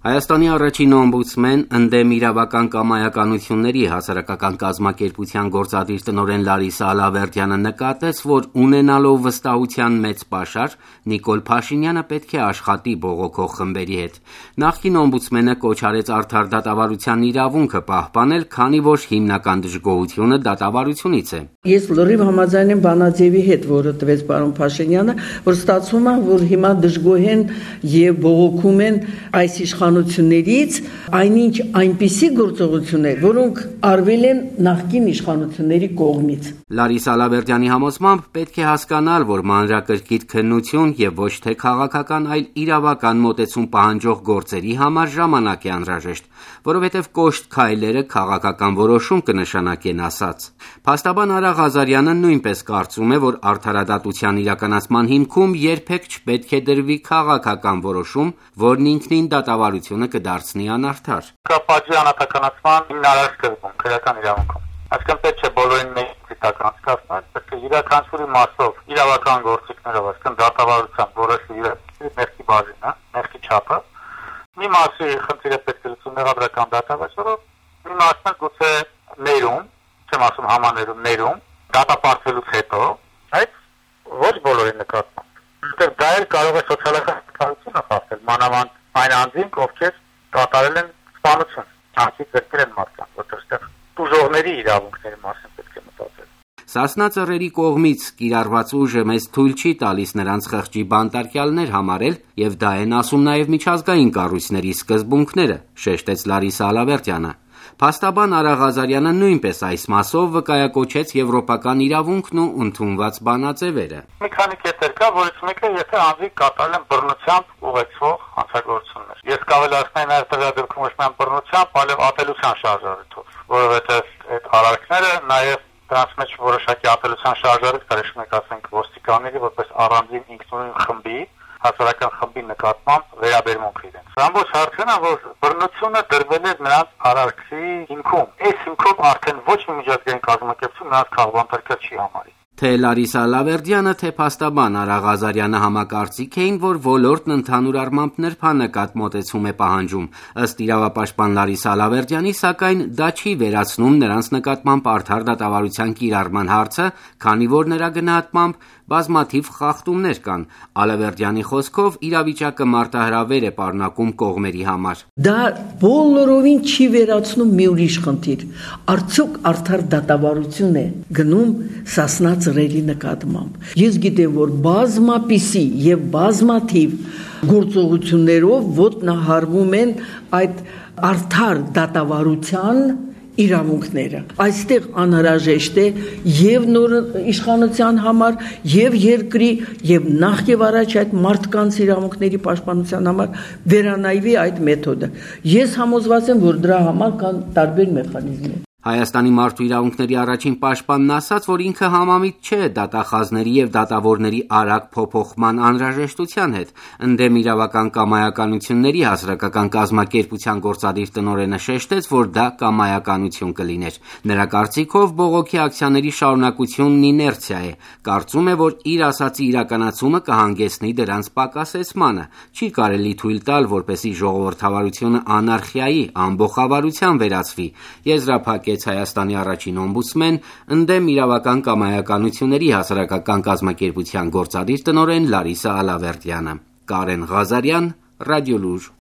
Հայաստանի առաջին օմբուդսմեն, ընդդեմ իրավական կամայականությունների հասարակական կազմակերպության գործադիր տնօրեն Լարիսա Ալավերդյանը նկատեց, որ ունենալով վստահության մեծ պաշար, Նիկոլ Փաշինյանը պետք է աշխատի բողոքող խմբերի հետ։ Նախկին օմբուդսմենը կոչ արեց արդար դատավարության իրավունքը պահպանել, քանի որ հիմնական դժգոհությունը դատավարությունից է։ Ես լրիվ համաձայն եմ Բանաձևի հետ, որը տվեց պարոն Փաշինյանը, որ ստացվում է, որ հիմա դժգոհ են եւ բողոքում են այս իշխանություններից այնինչ այնպիսի գործողություններ, որոնք արվել են նախկին իշխանությունների կողմից։ Լարիսա Ալավերդյանի համոզմամբ պետք է հասկանալ, որ մանրակրկիտ քննություն եւ ոչ թե քաղաքական, այլ իրավական մոտեցում պահանջող գործերի համար ժամանակ է անհրաժեշտ, որովհետեւ կոշտ քայլերը քաղաքական որոշում կնշանակեն ասած։ Փաստաբան Արա Ղազարյանը նույնպես կարծում է, որ արդարադատության իրականացման հիմքում երբեք չպետք է դրվի քաղաքական որոշում, որն ինքնին դատավարությունը կդարձնի անարդար։ Կապաջի անհատականացման հիմնարար սկզբում քրեական իրավունքում։ Այսինքն պետք է բոլորին մեծ դիտական կազմել, պետք է յուրաքանչյուրի մասով իրավական գործիքներով, այսինքն դատավարությամբ որոշի իր մեղքի բաժինը, մեղքի չափը։ Մի մասի խնդիրը պետք է լուծում մեղադրական դատավարությամբ, մի մասը գուցե ներում, չեմ ասում համաներում, ներում, դատապարտվելուց հետո, այդ ոչ բոլորի նկատմամբ։ Որտեղ դա էլ կարող է սոցիալական կառավարությունը խախտել, մանավանդ այն անձինք, ովքեր կատարել են սպանություն, անցի ձեռքել են մարդկանց, որտեղ ուժողների իրավունքների մասին պետք է մտածել։ Սասնա ծռերի կողմից կիրառված ուժը մեզ թույլ չի տալիս նրանց խղճի բանտարկյալներ համարել, եւ դա են ասում նաեւ միջազգային կառույցների սկզբունքները, շեշտեց Լարիսա Ալավերդյանը։ Փաստաբան Արա Ղազարյանը նույնպես այս մասով վկայակոչեց եվրոպական իրավունքն ու ընդունված բանաձևերը։ Մի քանի կետեր կա, որից մեկը եթե անձիկ կատարել են բռնությամբ ուղեկցող հանցագործություններ։ Ես կավելացնեի նաև տվյալ դեպքում ոչ միայն բռնությամբ, այլև ատելության շարժառիթով, որովհետև այդ արարքները նաև դրանց մեջ որոշակի ատելության շարժառիթ կար, մենք ասենք ոստիկանների որպես առանձին ինքնուրույն խմբի, հասարակական խմբի նկատմամբ վերաբերմունք իրենց։ Ամբողջ հարցն է, որ բռնությունը դրվել է նրանց արարքի հիմքում։ Այս հիմքով արդեն ոչ մի միջազգային կազմակերպություն նրանց քաղաքական չի համարի։ Թե Լարիսա Ալավերդյանը, թե փաստաբան Արա Ղազարյանը համակարծիք էին, որ ոլորտն ընդհանուր առմամբ նրբանկատ մոտեցում է պահանջում։ Ըստ իրավապաշտպան Լարիսա Ալավերդյանի, սակայն դա չի վերացնում նրանց նկատմամբ արդար դատավարության կիրառման հարցը, քանի որ նրա գնահատմամբ բազմաթիվ խախտումներ կան։ Ալավերդյանի խոսքով իրավիճակը մարտահրավեր է պարունակում կողմերի համար։ Դա բոլորովին չի վերացնում մի ուրիշ խնդիր։ Արդյոք արդար դատավարություն է գնում Սասնա ծռերի նկատմամբ։ Ես գիտեմ, որ բազմապիսի եւ բազմաթիվ գործողություններով ոտնահարվում են այդ արդար դատավարության իրավունքները։ Այստեղ անհրաժեշտ է եւ նոր իշխանության համար, եւ երկրի, եւ նախ եւ առաջ այդ մարդկանց իրավունքների պաշտպանության համար վերանայվի այդ մեթոդը։ Ես համոզված եմ, որ դրա համար կան տարբեր մեխանիզմներ։ Հայաստանի մարդու իրավունքների առաջին պաշտպանն ասաց, որ ինքը համամիտ չէ դատախազների եւ դատավորների արագ փոփոխման անհրաժեշտության հետ։ Ընդդեմ իրավական կամայականությունների հասարակական կազմակերպության գործադիր տնօրենը շեշտեց, որ դա կամայականություն կլիներ։ Նրա կարծիքով բողոքի ակցիաների շարունակությունն իներցիա է։ Կարծում է, որ իր ասացի իրականացումը կհանգեցնի դրանց պակասեցմանը։ Չի կարելի թույլ տալ, որպեսզի ժողովրդավարությունը անարխիայի, ամբողջավարության վերածվի։ Եզրափակեց Հայաստանի առաջին օմբուդսմեն, ընդդեմ իրավական կամայականությունների հասարակական կազմակերպության գործադիր տնօրեն Լարիսա Ալավերդյանը։ Կարեն Ղազարյան, Ռադիոլուր։